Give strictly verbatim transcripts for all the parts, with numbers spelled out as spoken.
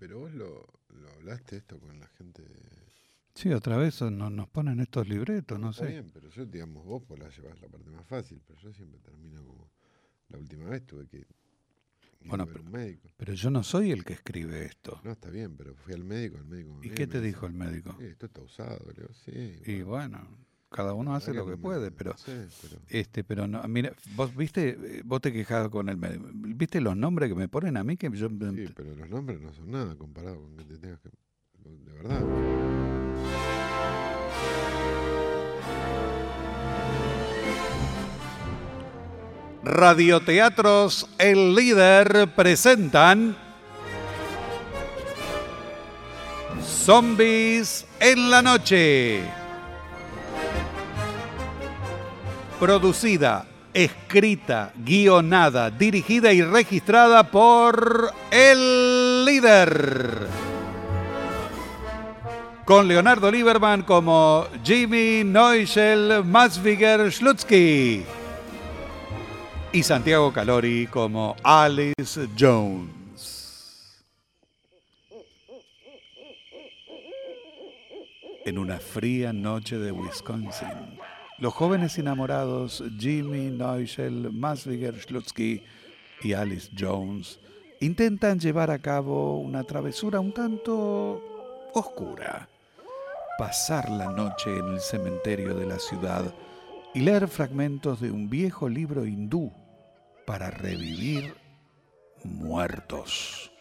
Pero vos lo, lo hablaste esto con la gente. Sí, otra vez no, nos ponen estos libretos, no Está sé. bien, pero yo, digamos, vos por la llevas la parte más fácil, pero yo siempre termino como. La última vez tuve que ir Bueno, a ver un médico. Pero yo no soy el que escribe esto. No, está bien, pero fui al médico, el médico. ¿Y qué te me dijo el médico? Sí, esto está usado, le digo, sí. Y bueno, cada uno hace lo que puede, pero, sí, pero este, pero no, mira, vos viste, vos te quejabas con el médico, viste los nombres que me ponen a mí que yo, sí, pero los nombres no son nada comparado con que te tengas que, de verdad. Radioteatros El Líder presentan Zombies en la noche. Producida, escrita, guionada, dirigida y registrada por El Líder. Con Leonardo Lieberman como Jimmy Neuschel Matzwiger Schlutsky. Y Santiago Calori como Alice Jones. En una fría noche de Wisconsin, los jóvenes enamorados Jimmy Neuschel Matzwiger Schlutsky y Alice Jones intentan llevar a cabo una travesura un tanto oscura. Pasar la noche en el cementerio de la ciudad y leer fragmentos de un viejo libro hindú para revivir muertos.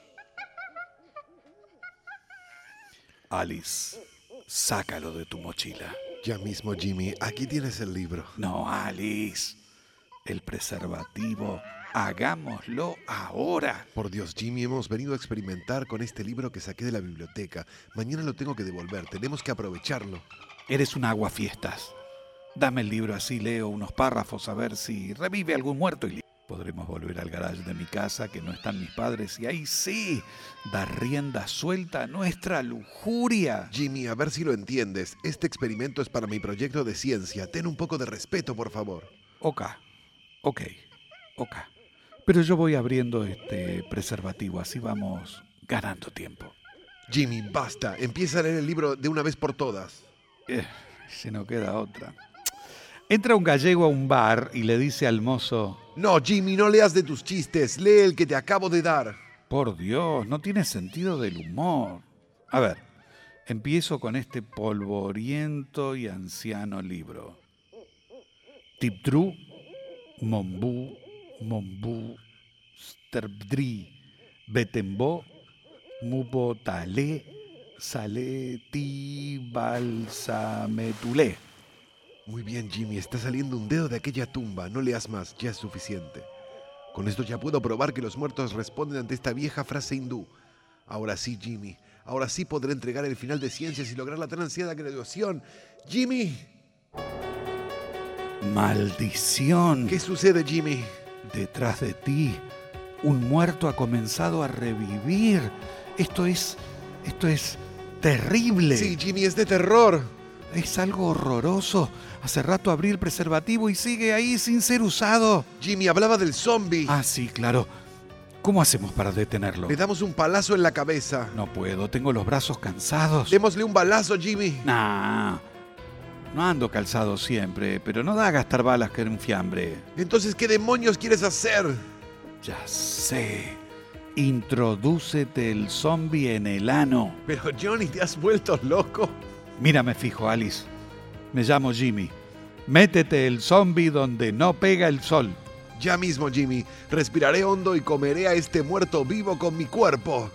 Alice, sácalo de tu mochila. Ya mismo, Jimmy, aquí tienes el libro. No, Alice, el preservativo, hagámoslo ahora. Por Dios, Jimmy, hemos venido a experimentar con este libro que saqué de la biblioteca. Mañana lo tengo que devolver, tenemos que aprovecharlo. Eres un aguafiestas. Dame el libro así, leo unos párrafos a ver si revive algún muerto y podremos volver al garage de mi casa, que no están mis padres, y ahí sí, dar rienda suelta a nuestra lujuria. Jimmy, a ver si lo entiendes. Este experimento es para mi proyecto de ciencia. Ten un poco de respeto, por favor. Ok, ok, ok. Pero yo voy abriendo este preservativo, así vamos ganando tiempo. Jimmy, basta. Empieza a leer el libro de una vez por todas. Eh, si no queda otra. Entra un gallego a un bar y le dice al mozo: No, Jimmy, no leas de tus chistes. Lee el que te acabo de dar. Por Dios, no tiene sentido del humor. A ver, empiezo con este polvoriento y anciano libro. Tipdru, Mombu, Mombu, Sterbdri, Betembo, Mubotale, Saleti, Balsametulé. Muy bien, Jimmy, está saliendo un dedo de aquella tumba. No leas más, ya es suficiente. Con esto ya puedo probar que los muertos responden ante esta vieja frase hindú. Ahora sí, Jimmy, ahora sí podré entregar el final de ciencias y lograr la tan ansiada graduación. ¡Jimmy! ¡Maldición! ¿Qué sucede, Jimmy? Detrás de ti, un muerto ha comenzado a revivir. Esto es... esto es terrible. Sí, Jimmy, es de terror. Es algo horroroso. Hace rato abrí el preservativo y sigue ahí sin ser usado. Jimmy, hablaba del zombie. Ah, sí, claro. ¿Cómo hacemos para detenerlo? Le damos un palazo en la cabeza. No puedo, tengo los brazos cansados. Démosle un balazo, Jimmy. Nah, no ando calzado siempre, pero no da a gastar balas que en un fiambre. Entonces, ¿qué demonios quieres hacer? Ya sé. Introdúcete el zombie en el ano. Pero, Johnny, ¿te has vuelto loco? Mírame fijo, Alice. Me llamo Jimmy. Métete el zombie donde no pega el sol. Ya mismo, Jimmy. Respiraré hondo y comeré a este muerto vivo con mi cuerpo.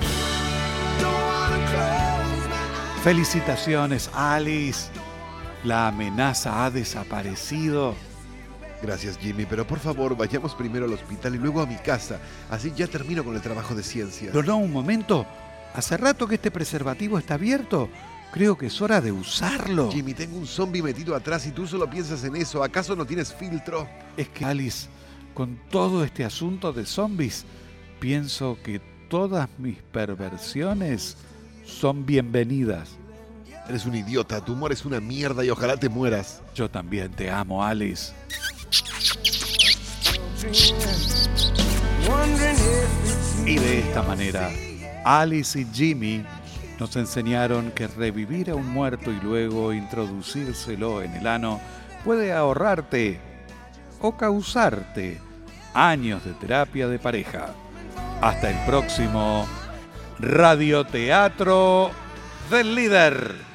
Felicitaciones, Alice. La amenaza ha desaparecido. Gracias, Jimmy, pero por favor, vayamos primero al hospital y luego a mi casa. Así ya termino con el trabajo de ciencia. Pero no, un momento. Hace rato que este preservativo está abierto. Creo que es hora de usarlo. Jimmy, tengo un zombie metido atrás y tú solo piensas en eso. ¿Acaso no tienes filtro? Es que, Alice, con todo este asunto de zombies, pienso que todas mis perversiones son bienvenidas. Eres un idiota, tu humor es una mierda y ojalá te mueras. Yo también te amo, Alice. Y de esta manera Alice y Jimmy nos enseñaron que revivir a un muerto y luego introducírselo en el ano puede ahorrarte o causarte años de terapia de pareja. Hasta el próximo Radioteatro del Líder.